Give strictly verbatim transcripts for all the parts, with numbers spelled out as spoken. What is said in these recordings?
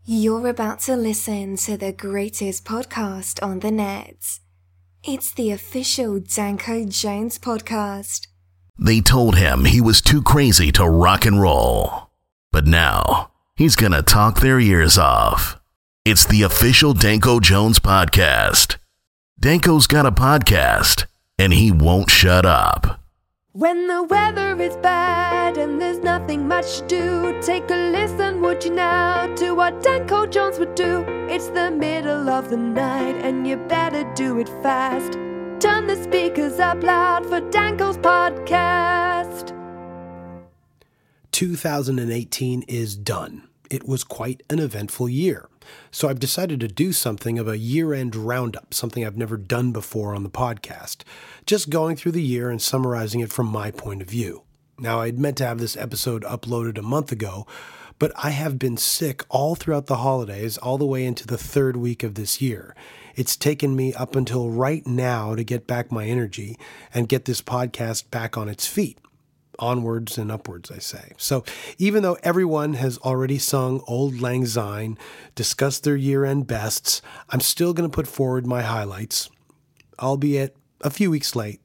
You're about to listen to the greatest podcast on the net. It's the official Danko Jones podcast. They told him he was too crazy to rock and roll. But now, he's gonna talk their ears off. It's the official Danko Jones podcast. Danko's got a podcast, and he won't shut up. When the weather is bad and there's nothing much to do, take a listen, would you now, to what Danko Jones would do. It's the middle of the night and you better do it fast. Turn the speakers up loud for Danko's podcast. two thousand eighteen is done. It was quite an eventful year. So I've decided to do something of a year-end roundup, something I've never done before on the podcast. Just going through the year and summarizing it from my point of view. Now, I'd meant to have this episode uploaded a month ago, but I have been sick all throughout the holidays, all the way into the third week of this year. It's taken me up until right now to get back my energy and get this podcast back on its feet. Onwards and upwards, I say. So even though everyone has already sung Auld Lang Syne, discussed their year-end bests, I'm still going to put forward my highlights, albeit a few weeks late.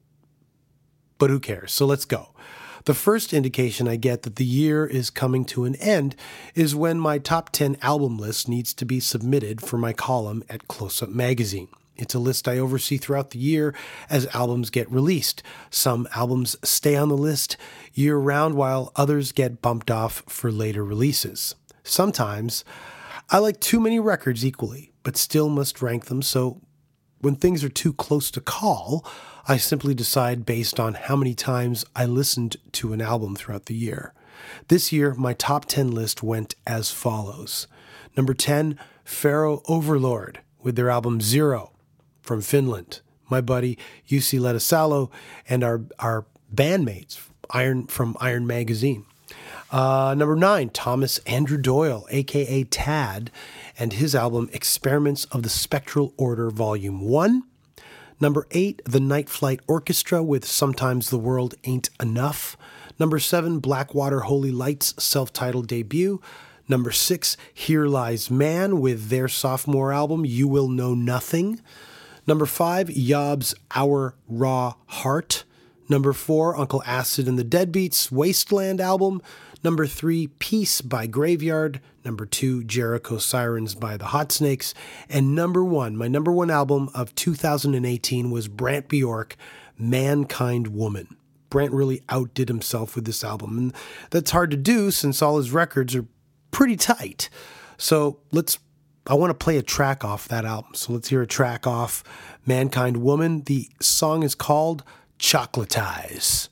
But who cares? So let's go. The first indication I get that the year is coming to an end is when my top ten album list needs to be submitted for my column at Close Up Magazine. It's a list I oversee throughout the year as albums get released. Some albums stay on the list year-round while others get bumped off for later releases. Sometimes I like too many records equally, but still must rank them, so when things are too close to call, I simply decide based on how many times I listened to an album throughout the year. This year, my top ten list went as follows. Number ten, Pharaoh Overlord with their album Zero. From Finland, my buddy Jussi Lehdesalo and our our bandmates Iron from Iron Magazine. Uh, number nine, Thomas Andrew Doyle, aka Tad, and his album Experiments of the Spectral Order Volume One. Number eight, The Night Flight Orchestra with Sometimes the World Ain't Enough. Number seven, Blackwater Holy Lights self-titled debut. Number six, Here Lies Man with their sophomore album You Will Know Nothing. Number five, Yob's Our Raw Heart. Number four, Uncle Acid and the Deadbeats Wasteland album. Number three, Peace by Graveyard. Number two, Jericho Sirens by the Hot Snakes. And number one, my number one album of two thousand eighteen was Brant Bjork, Mankind Woman. Brant really outdid himself with this album, and that's hard to do since all his records are pretty tight. So let's I want to play a track off that album. So let's hear a track off Mankind Woman. The song is called Chocolatize.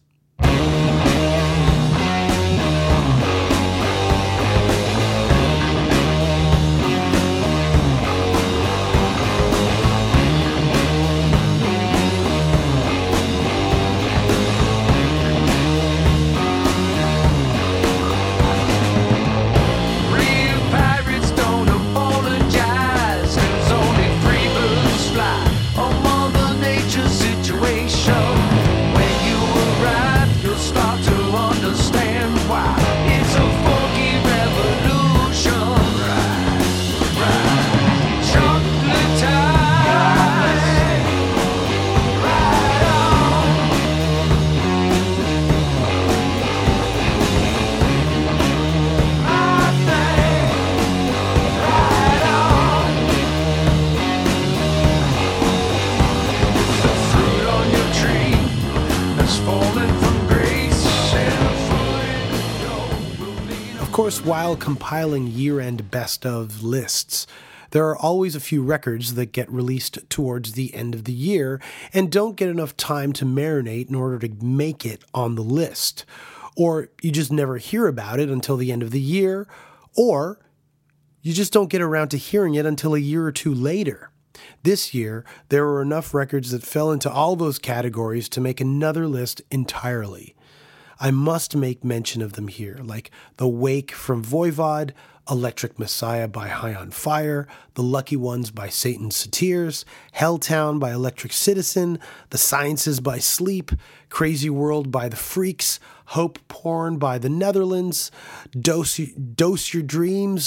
Of course, while compiling year-end best-of lists, there are always a few records that get released towards the end of the year and don't get enough time to marinate in order to make it on the list. Or you just never hear about it until the end of the year, or you just don't get around to hearing it until a year or two later. This year, there were enough records that fell into all those categories to make another list entirely. I must make mention of them here, like The Wake from Voivod, Electric Messiah by High on Fire, The Lucky Ones by Satan's Satyrs, Helltown by Electric Citizen, The Sciences by Sleep, Crazy World by The Freaks, Hope Porn by The Netherlands, Dose, Dose Your Dreams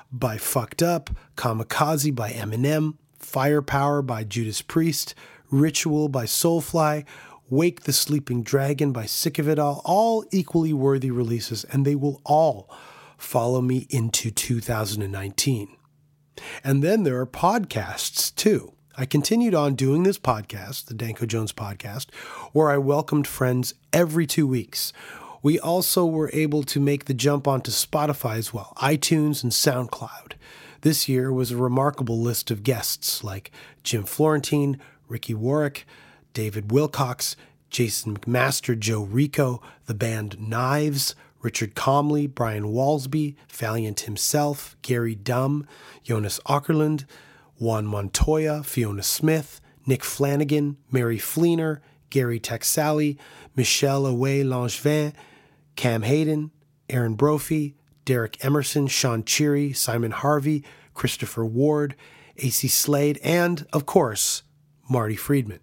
by Fucked Up, Kamikaze by Eminem, Firepower by Judas Priest, Ritual by Soulfly, Wake the Sleeping Dragon by Sick of It All, all equally worthy releases, and they will all follow me into two thousand nineteen. And then there are podcasts too. I continued on doing this podcast, the Danko Jones podcast, where I welcomed friends every two weeks. We also were able to make the jump onto Spotify as well, iTunes and SoundCloud. This year was a remarkable list of guests like Jim Florentine, Ricky Warwick, David Wilcox, Jason McMaster, Joe Rico, the band Knives, Richard Comley, Brian Walsby, Valiant himself, Gary Dumm, Jonas Åkerlund, Juan Montoya, Fiona Smith, Nick Flanagan, Mary Fleener, Gary Texali, Michelle Away Langevin, Cam Hayden, Aaron Brophy, Derek Emerson, Sean Cheery, Simon Harvey, Christopher Ward, A C Slade, and, of course, Marty Friedman.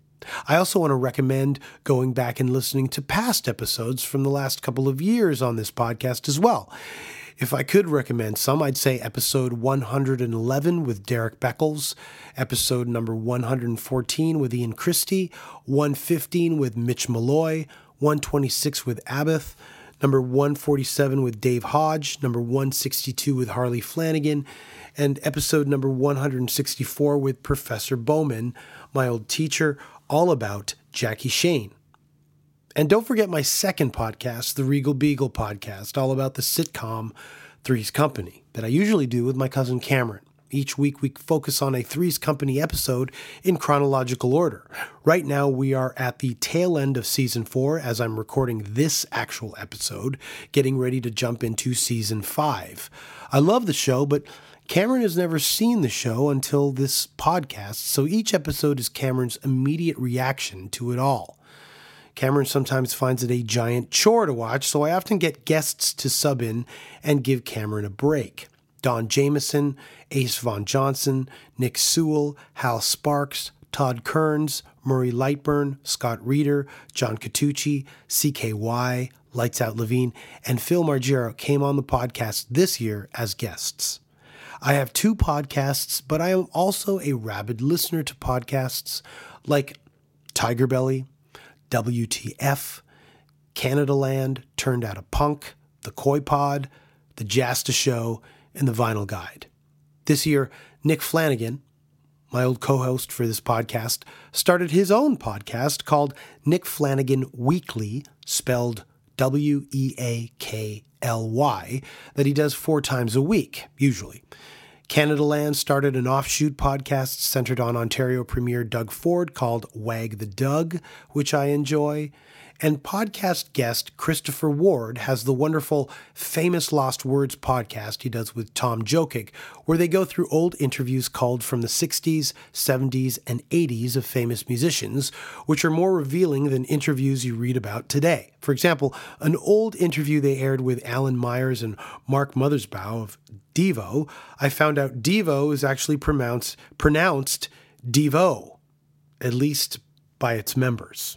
I also want to recommend going back and listening to past episodes from the last couple of years on this podcast as well. If I could recommend some, I'd say episode one hundred eleven with Derek Beckles, episode number one hundred fourteen with Ian Christie, one fifteen with Mitch Malloy, one twenty-six with Abbott, number one forty-seven with Dave Hodge, number one sixty-two with Harley Flanagan, and episode number one hundred sixty-four with Professor Bowman, my old teacher, all about Jackie Shane. And don't forget my second podcast, the Regal Beagle podcast, all about the sitcom Three's Company, that I usually do with my cousin Cameron. Each week we focus on a Three's Company episode in chronological order. Right now we are at the tail end of season four as I'm recording this actual episode, getting ready to jump into season five. I love the show, but Cameron has never seen the show until this podcast, so each episode is Cameron's immediate reaction to it all. Cameron sometimes finds it a giant chore to watch, so I often get guests to sub in and give Cameron a break. Don Jameson, Ace Von Johnson, Nick Sewell, Hal Sparks, Todd Kearns, Murray Lightburn, Scott Reeder, John Catucci, C K Y, Lights Out Levine, and Phil Margero came on the podcast this year as guests. I have two podcasts, but I am also a rabid listener to podcasts like Tiger Belly, W T F, Canada Land, Turned Out a Punk, The Koi Pod, The Jasta Show, and The Vinyl Guide. This year, Nick Flanagan, my old co-host for this podcast, started his own podcast called Nick Flanagan Weekly, spelled W E A K L Y, that he does four times a week, usually. Canada Land started an offshoot podcast centered on Ontario Premier Doug Ford called Wag the Doug, which I enjoy. And podcast guest Christopher Ward has the wonderful Famous Lost Words podcast he does with Tom Jokic, where they go through old interviews culled from the sixties, seventies, and eighties of famous musicians, which are more revealing than interviews you read about today. For example, an old interview they aired with Alan Myers and Mark Mothersbaugh of Devo, I found out Devo is actually pronounced, pronounced Devo, at least by its members.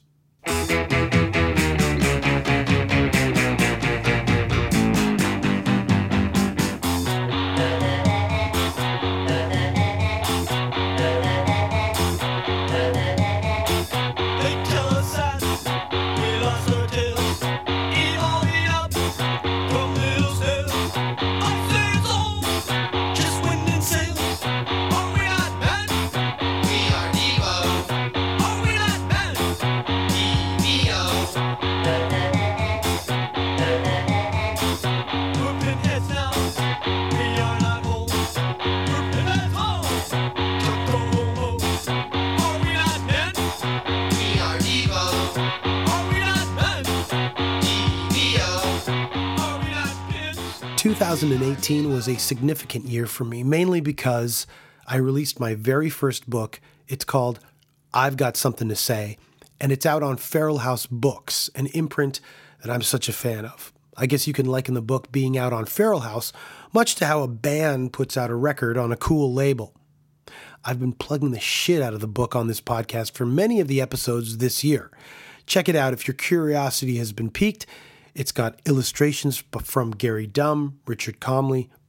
two thousand eighteen was a significant year for me, mainly because I released my very first book. It's called I've Got Something to Say, and it's out on Feral House Books, an imprint that I'm such a fan of. I guess you can liken the book being out on Feral House, much to how a band puts out a record on a cool label. I've been plugging the shit out of the book on this podcast for many of the episodes this year. Check it out if your curiosity has been piqued. It's got illustrations from Gary Dumm, Richard Comley,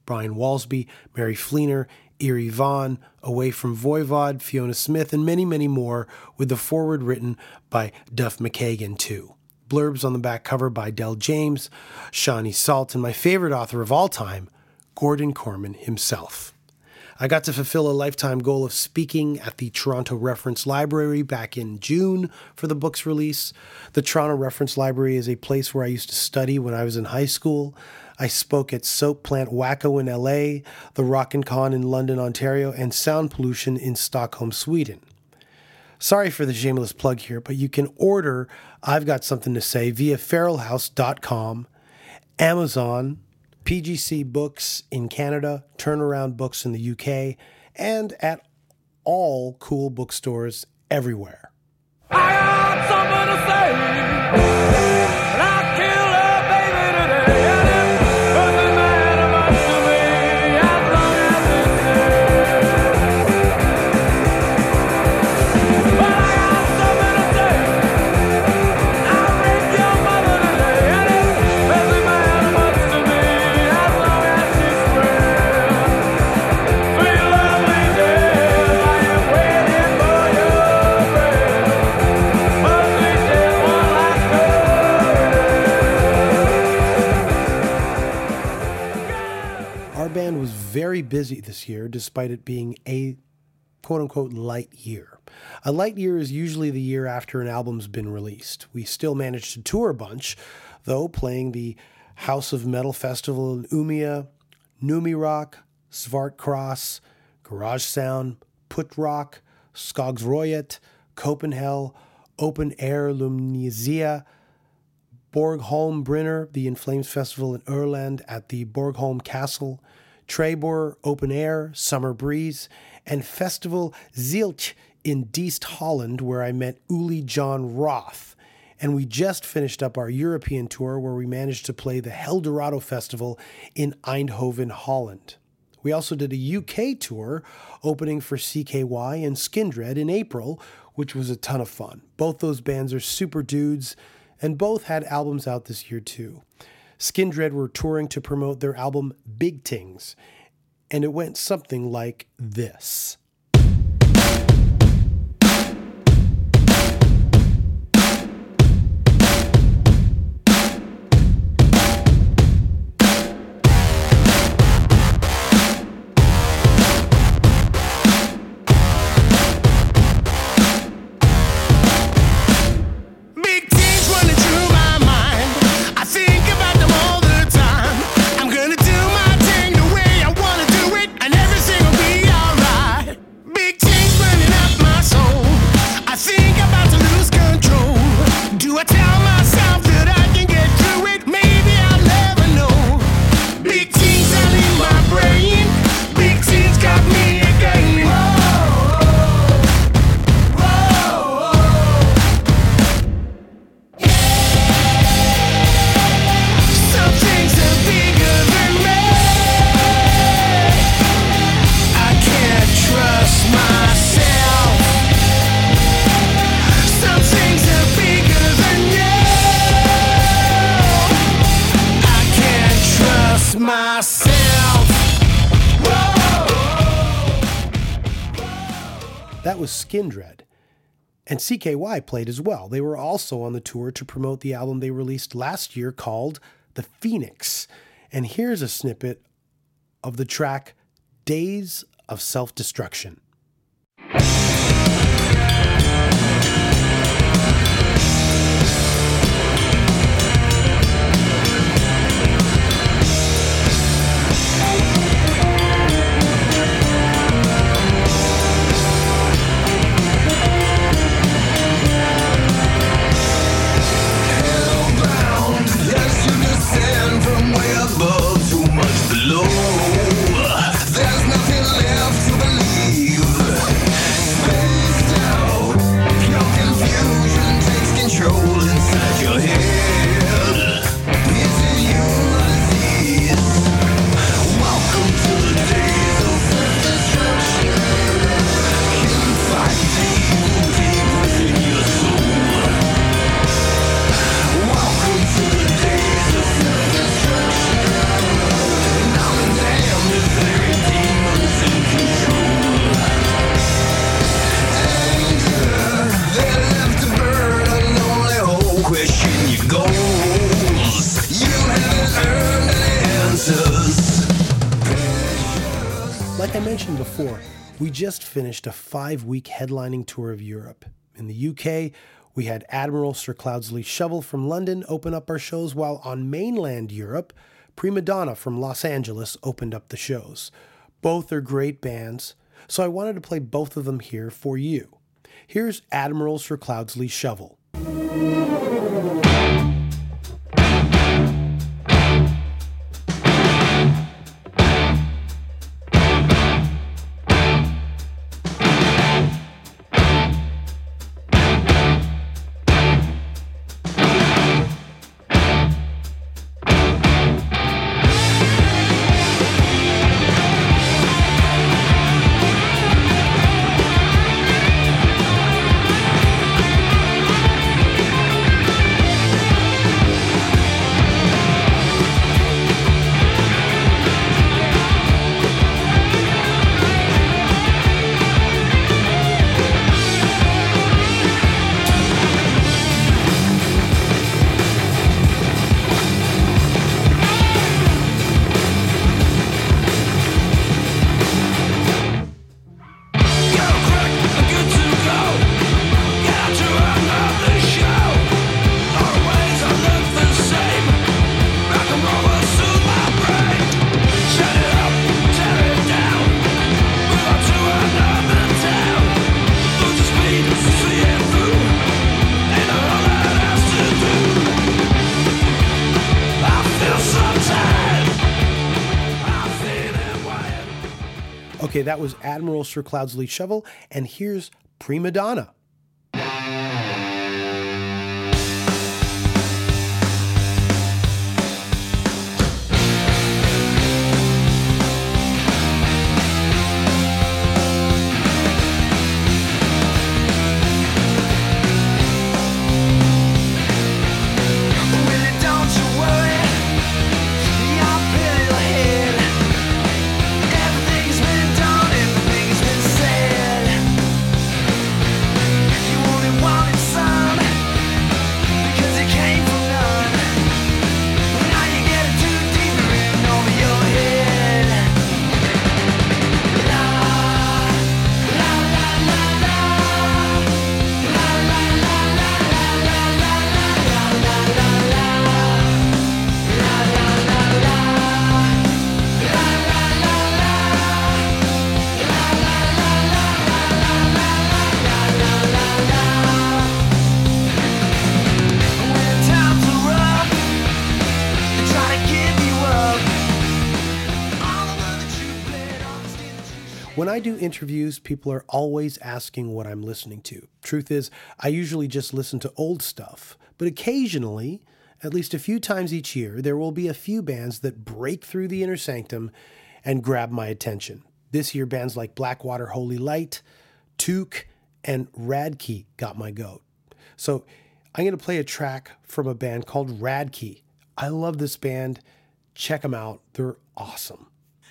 Brian Walsby, Mary Fleener, Eerie Vaughn, Away from Voivod, Fiona Smith, and many, many more, with the foreword written by Duff McKagan, too. Blurbs on the back cover by Del James, Shawnee Salt, and my favorite author of all time, Gordon Corman himself. I got to fulfill a lifetime goal of speaking at the Toronto Reference Library back in June for the book's release. The Toronto Reference Library is a place where I used to study when I was in high school. I spoke at Soap Plant Wacko in L A, the Rockin' Con in London, Ontario, and Sound Pollution in Stockholm, Sweden. Sorry for the shameless plug here, but you can order I've Got Something to Say via feral house dot com, Amazon, P G C Books in Canada, Turnaround Books in the U K, and at all cool bookstores everywhere. I got something to say, and I killed a baby today, and it doesn't matter much to me as long as it's there. But I got something to say, I raped your mother today, and it doesn't matter much to me as long as she's square. Sweet lovely dear, I am waiting for your prayer. But we just one last go. Our band was very busy this year, despite it being a quote-unquote light year. A light year is usually the year after an album's been released. We still managed to tour a bunch, though, playing the House of Metal Festival in Umeå, Numi Rock, Svart Cross, Garage Sound, Put Rock, Skogsrøyet, Copenhagen, Open Air Lumnisia, Borgholm Brinner, the In Flames Festival in Öland at the Borgholm Castle, Trebor Open Air, Summer Breeze, and Festival Zieltje in Diest, Holland, where I met Uli John Roth. And we just finished up our European tour where we managed to play the Heldorado Festival in Eindhoven, Holland. We also did a U K tour opening for C K Y and Skindred in April, which was a ton of fun. Both those bands are super dudes, and both had albums out this year too. Skindred were touring to promote their album Big Tings, and it went something like this. Big things running through my mind. I think about them all the time. I'm gonna do my thing the way I wanna do it, and everything will be alright. Big things running up my soul. I think about to lose control. Do I tell myself that I can get through it? Maybe I'll never know. Big things are in my brain. Big things got me again. Whoa, whoa, whoa. Some things are bigger than me. I can't trust myself. Some things are bigger than you. I can't trust myself. That was Skindred. And C K Y played as well. They were also on the tour to promote the album they released last year called The Phoenix. And here's a snippet of the track Days of Self-Destruction. Yes, you descend from way above, too much below. There's nothing left to believe. Like I mentioned before, we just finished a five-week headlining tour of Europe. In the U K, we had Admiral Sir Cloudesley Shovel from London open up our shows, while on mainland Europe, Prima Donna from Los Angeles opened up the shows. Both are great bands, so I wanted to play both of them here for you. Here's Admiral Sir Cloudesley Shovel. Okay, that was Admiral Sir Cloudesley Shovel, and here's Prima Donna. When I do interviews, people are always asking what I'm listening to. Truth is, I usually just listen to old stuff, but occasionally, at least a few times each year, there will be a few bands that break through the inner sanctum and grab my attention. This year, bands like Blackwater Holy Light, Took, and Radkey got my goat. So I'm going to play a track from a band called Radkey. I love this band. Check them out. They're awesome.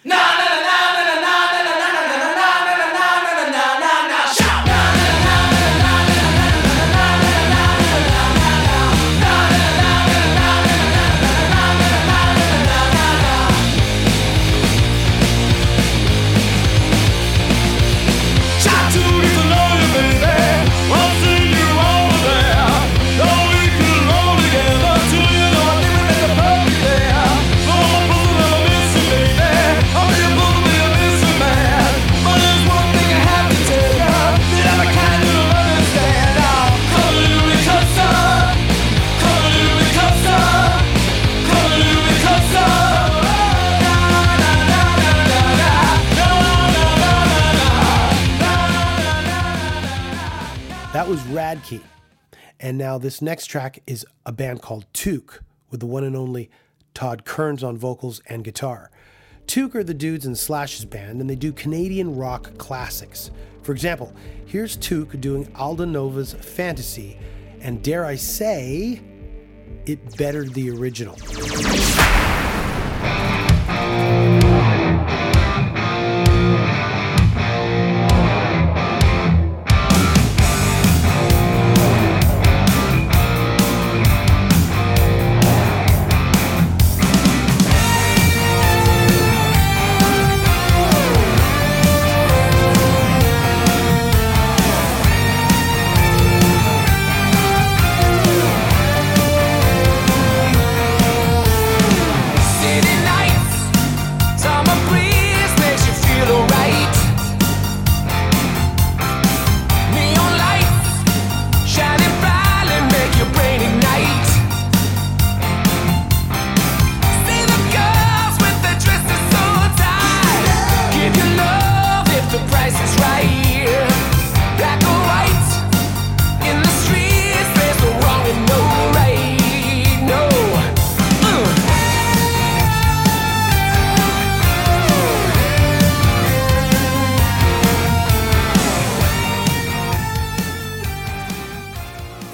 That was Radkey. And now this next track is a band called Took with the one and only Todd Kearns on vocals and guitar. Took are the dudes in Slash's band, and they do Canadian rock classics. For example, here's Took doing Alda Nova's Fantasy, and dare I say, it bettered the original.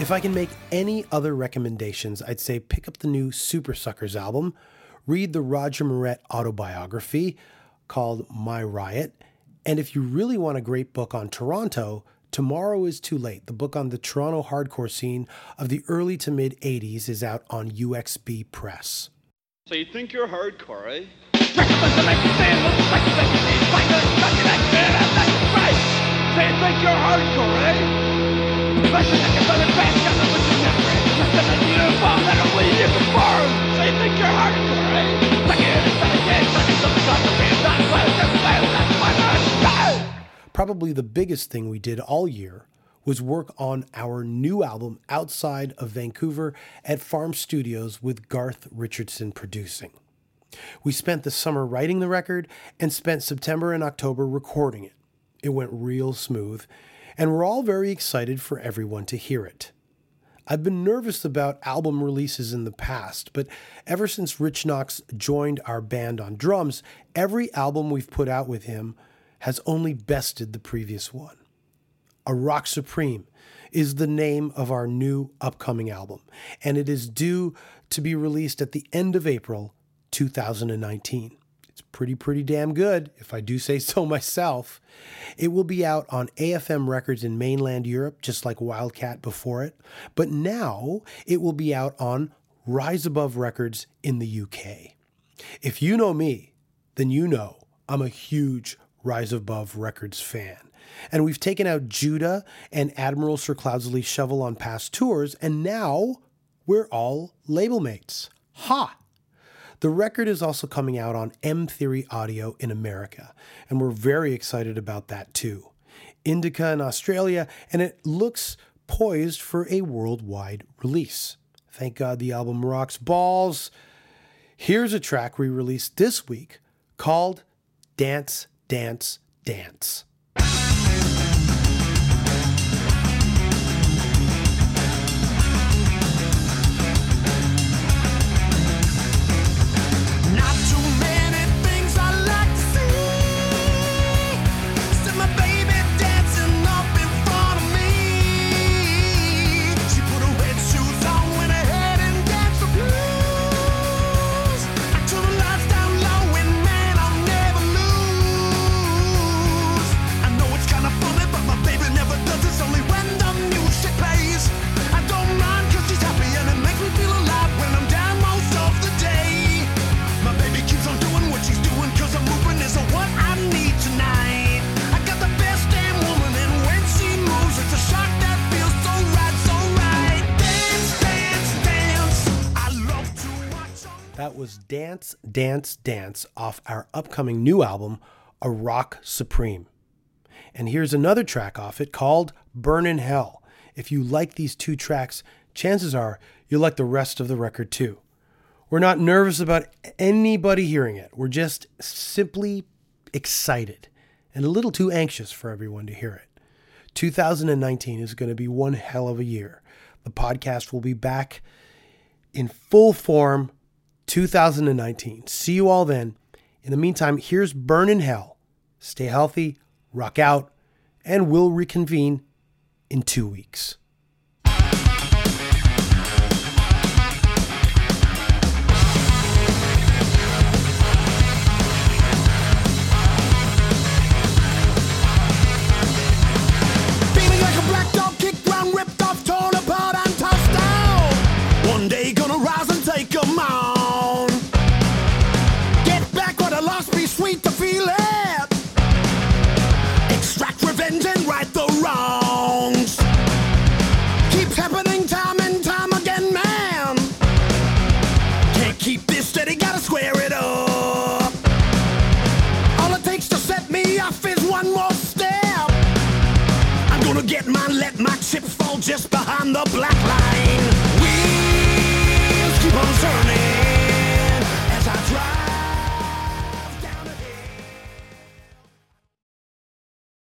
If I can make any other recommendations, I'd say pick up the new Super Suckers album, read the Roger Moret autobiography called My Riot, and if you really want a great book on Toronto, Tomorrow is Too Late, the book on the Toronto hardcore scene of the early to mid eighties, is out on U X B Press. So you think you're hardcore, eh? Say you think you're hardcore, eh? Say you think you're hardcore, eh? Probably the biggest thing we did all year was work on our new album outside of Vancouver at Farm Studios with Garth Richardson producing. We spent the summer writing the record and spent September and October recording it. It went real smooth, and we're all very excited for everyone to hear it. I've been nervous about album releases in the past, but ever since Rich Knox joined our band on drums, every album we've put out with him has only bested the previous one. A Rock Supreme is the name of our new upcoming album, and it is due to be released at the end of April two thousand nineteen. It's pretty, pretty damn good, if I do say so myself. It will be out on A F M Records in mainland Europe, just like Wildcat before it, but now it will be out on Rise Above Records in the U K. If you know me, then you know I'm a huge Rise Above Records fan. And we've taken out Judah and Admiral Sir Cloudsley Shovel on past tours, and now we're all label mates. Ha! The record is also coming out on M Theory Audio in America, and we're very excited about that too. Indica in Australia, and it looks poised for a worldwide release. Thank God the album rocks balls. Here's a track we released this week called Dance, Dance, Dance. Not too many things I like to see. See my baby dancing up in front of me. She put her red shoes on, went ahead and danced the blues. I turn the lights down low and man, I'll never lose. I know it's kind of funny, but my baby never does this, only when the music plays. I don't mind cause she's happy and it makes me feel alive when I'm down most of the day. My baby keeps on doing what she's doing cause I'm moving is what I need tonight. I got the best damn woman and when she moves it's a shock that feels so right, so right. Dance, dance, dance. I love to watch on. That was Dance, Dance, Dance off our upcoming new album, A Rock Supreme. And here's another track off it called Burn in Hell. If you like these two tracks, chances are you'll like the rest of the record too. We're not nervous about anybody hearing it. We're just simply excited and a little too anxious for everyone to hear it. two thousand nineteen is going to be one hell of a year. The podcast will be back in full form two thousand nineteen. See you all then. In the meantime, here's Burn in Hell. Stay healthy, rock out, and we'll reconvene in two weeks. Feeling like a black dog, kicked round, ripped off, torn apart and tossed down. One day gonna rise and take 'em on. Get back what I lost, be sweet to feel it. Extract revenge and right the wrongs. Keeps happening time and time again, man. Can't keep this steady, gotta square it up. All it takes to set me off is one more step. I'm gonna get mine, let my chips fall just behind the black line. Wheels keep on turning.